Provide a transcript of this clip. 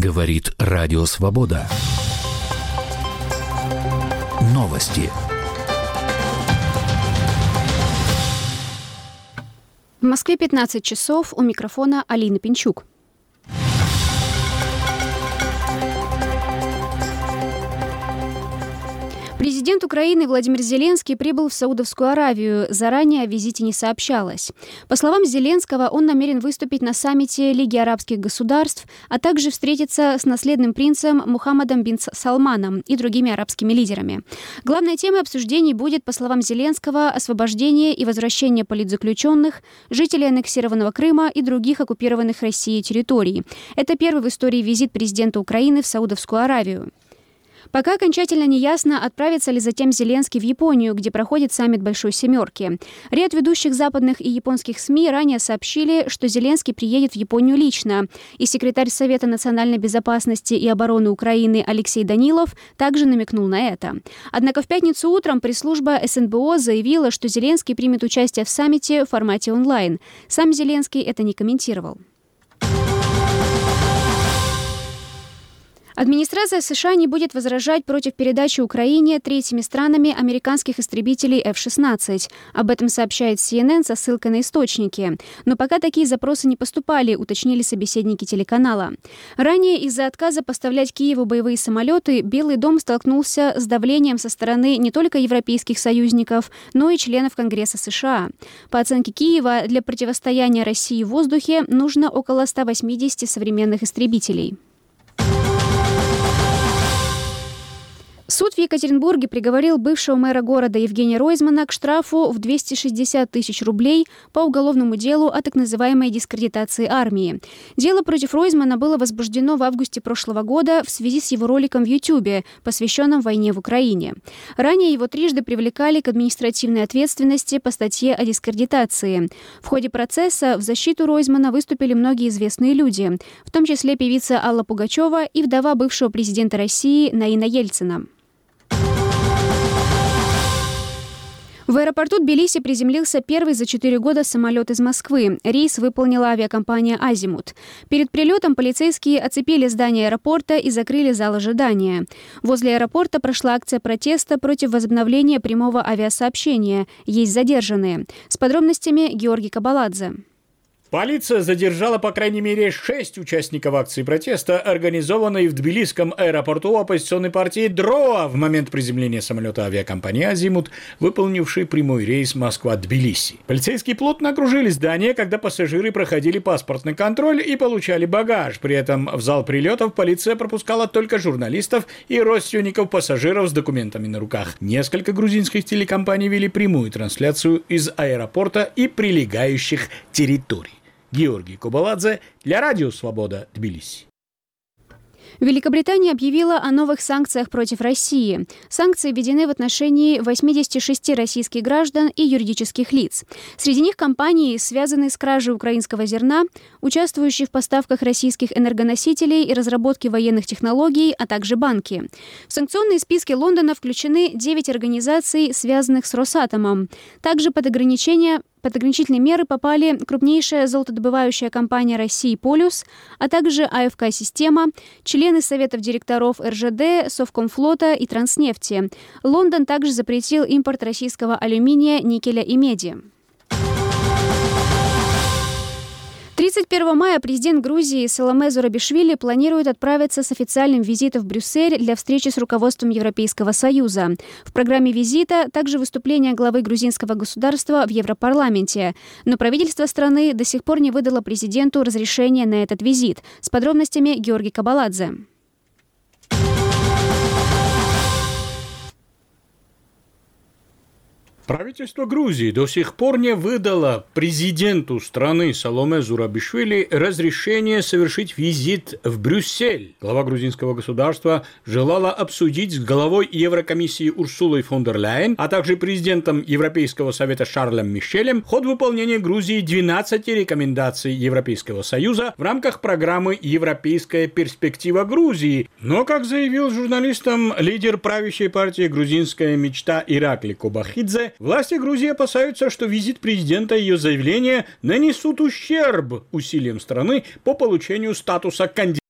Говорит Радио Свобода. Новости. В Москве 15 часов. У микрофона Алина Пинчук. Президент Украины Владимир Зеленский прибыл в Саудовскую Аравию. Заранее о визите не сообщалось. По словам Зеленского, он намерен выступить на саммите Лиги арабских государств, а также встретиться с наследным принцем Мухаммадом бин Салманом и другими арабскими лидерами. Главной темой обсуждений будет, по словам Зеленского, освобождение и возвращение политзаключенных, жителей аннексированного Крыма и других оккупированных Россией территорий. Это первый в истории визит президента Украины в Саудовскую Аравию. Пока окончательно не ясно, отправится ли затем Зеленский в Японию, где проходит саммит Большой Семерки. Ряд ведущих западных и японских СМИ ранее сообщили, что Зеленский приедет в Японию лично. И секретарь Совета национальной безопасности и обороны Украины Алексей Данилов также намекнул на это. Однако в пятницу утром пресс-служба СНБО заявила, что Зеленский примет участие в саммите в формате онлайн. Сам Зеленский это не комментировал. Администрация США не будет возражать против передачи Украине третьими странами американских истребителей F-16. Об этом сообщает CNN со ссылкой на источники. Но пока такие запросы не поступали, уточнили собеседники телеканала. Ранее из-за отказа поставлять Киеву боевые самолеты Белый дом столкнулся с давлением со стороны не только европейских союзников, но и членов Конгресса США. По оценке Киева, для противостояния России в воздухе нужно около 180 современных истребителей. Суд в Екатеринбурге приговорил бывшего мэра города Евгения Ройзмана к штрафу в 260 тысяч рублей по уголовному делу о так называемой дискредитации армии. Дело против Ройзмана было возбуждено в августе прошлого года в связи с его роликом в Ютубе, посвященном войне в Украине. Ранее его трижды привлекали к административной ответственности по статье о дискредитации. В ходе процесса в защиту Ройзмана выступили многие известные люди, в том числе певица Алла Пугачева и вдова бывшего президента России Наина Ельцина. В аэропорту Тбилиси приземлился первый за 4 года самолет из Москвы. Рейс выполнила авиакомпания «Азимут». Перед прилетом полицейские оцепили здание аэропорта и закрыли зал ожидания. Возле аэропорта прошла акция протеста против возобновления прямого авиасообщения. Есть задержанные. С подробностями Георгий Кабаладзе. Полиция задержала по крайней мере 6 участников акции протеста, организованной в Тбилисском аэропорту оппозиционной партии ДРОА в момент приземления самолета авиакомпании «Азимут», выполнившей прямой рейс Москва-Тбилиси. Полицейские плотно окружили здание, когда пассажиры проходили паспортный контроль и получали багаж. При этом в зал прилетов полиция пропускала только журналистов и родственников пассажиров с документами на руках. Несколько грузинских телекомпаний вели прямую трансляцию из аэропорта и прилегающих территорий. Георгий Кабаладзе для Радио Свобода, Тбилиси. Великобритания объявила о новых санкциях против России. Санкции введены в отношении 86 российских граждан и юридических лиц. Среди них компании, связанные с кражей украинского зерна, участвующие в поставках российских энергоносителей и разработке военных технологий, а также банки. В санкционные списки Лондона включены 9 организаций, связанных с Росатомом. Также под ограничительные меры попали крупнейшая золотодобывающая компания России «Полюс», а также АФК-система, члены советов директоров РЖД, Совкомфлота и Транснефти. Лондон также запретил импорт российского алюминия, никеля и меди. 31 мая президент Грузии Саломе Зурабишвили планирует отправиться с официальным визитом в Брюссель для встречи с руководством Европейского Союза. В программе визита также выступление главы грузинского государства в Европарламенте. Но правительство страны до сих пор не выдало президенту разрешения на этот визит. С подробностями Георгий Кабаладзе. Правительство Грузии до сих пор не выдало президенту страны Саломе Зурабишвили разрешение совершить визит в Брюссель. Глава грузинского государства желала обсудить с главой Еврокомиссии Урсулой фон дер Ляйен, а также президентом Европейского совета Шарлем Мишелем ход выполнения Грузии 12 рекомендаций Европейского Союза в рамках программы «Европейская перспектива Грузии». Но, как заявил журналистам лидер правящей партии «Грузинская мечта» Иракли Кобахидзе, власти Грузии опасаются, что визит президента и ее заявления нанесут ущерб усилиям страны по получению статуса кандидата